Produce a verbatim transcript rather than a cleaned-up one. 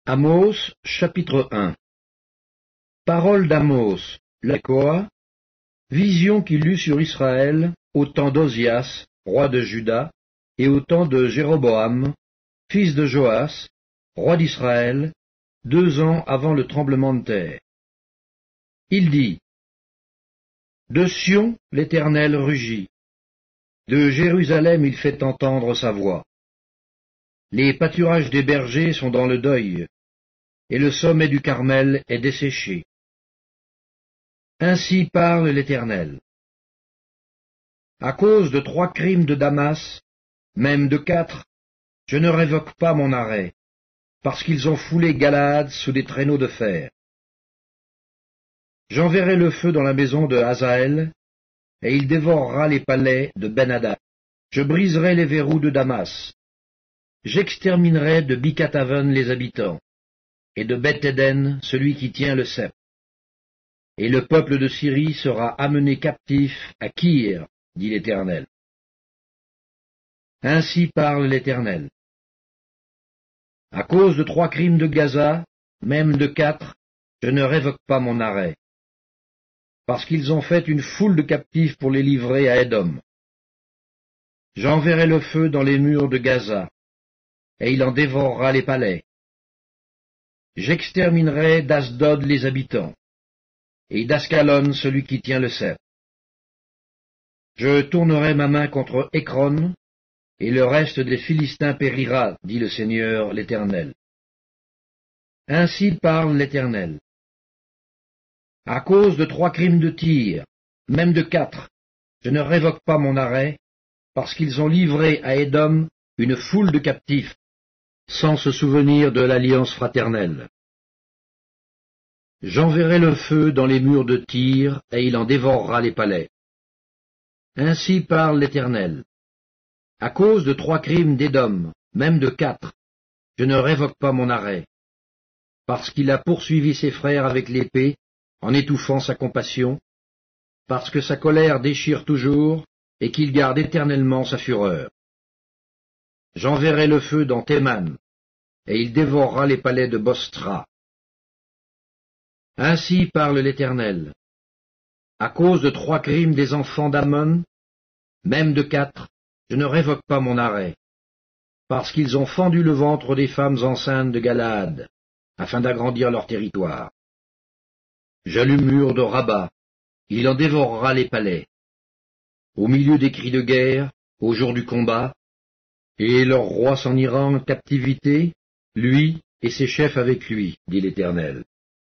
Amos, chapitre un. Parole d'Amos, la Koa, vision qu'il eut sur Israël au temps d'Ozias, roi de Juda, et au temps de Jéroboam, fils de Joas, roi d'Israël, deux ans avant le tremblement de terre. Il dit, de Sion l'Éternel rugit, de Jérusalem il fait entendre sa voix. Les pâturages des bergers sont dans le deuil, et le sommet du Carmel est desséché. Ainsi parle l'Éternel. À cause de trois crimes de Damas, même de quatre, je ne révoque pas mon arrêt, parce qu'ils ont foulé Galaad sous des traîneaux de fer. J'enverrai le feu dans la maison de Hazaël, et il dévorera les palais de Ben-Hadad. Je briserai les verrous de Damas. J'exterminerai de Bicataven les habitants, et de Beth-Éden celui qui tient le sceptre. Et le peuple de Syrie sera amené captif à Kir, dit l'Éternel. Ainsi parle l'Éternel. À cause de trois crimes de Gaza, même de quatre, je ne révoque pas mon arrêt, parce qu'ils ont fait une foule de captifs pour les livrer à Édom. J'enverrai le feu dans les murs de Gaza, et il en dévorera les palais. J'exterminerai d'Asdod les habitants, et d'Ascalon celui qui tient le sceptre. Je tournerai ma main contre Écron, et le reste des Philistins périra, dit le Seigneur l'Éternel. Ainsi parle l'Éternel. À cause de trois crimes de Tyr, même de quatre, je ne révoque pas mon arrêt, parce qu'ils ont livré à Édom une foule de captifs, sans se souvenir de l'alliance fraternelle. J'enverrai le feu dans les murs de Tyr, et il en dévorera les palais. Ainsi parle l'Éternel. À cause de trois crimes d'Édom, même de quatre, je ne révoque pas mon arrêt, parce qu'il a poursuivi ses frères avec l'épée, en étouffant sa compassion, parce que sa colère déchire toujours, et qu'il garde éternellement sa fureur. J'enverrai le feu dans Théman, et il dévorera les palais de Bostra. Ainsi parle l'Éternel. À cause de trois crimes des enfants d'Ammon, même de quatre, je ne révoque pas mon arrêt, parce qu'ils ont fendu le ventre des femmes enceintes de Galaad, afin d'agrandir leur territoire. J'allume mur de Rabat, il en dévorera les palais. Au milieu des cris de guerre, au jour du combat, et leur roi s'en ira en captivité, lui et ses chefs avec lui, dit l'Éternel.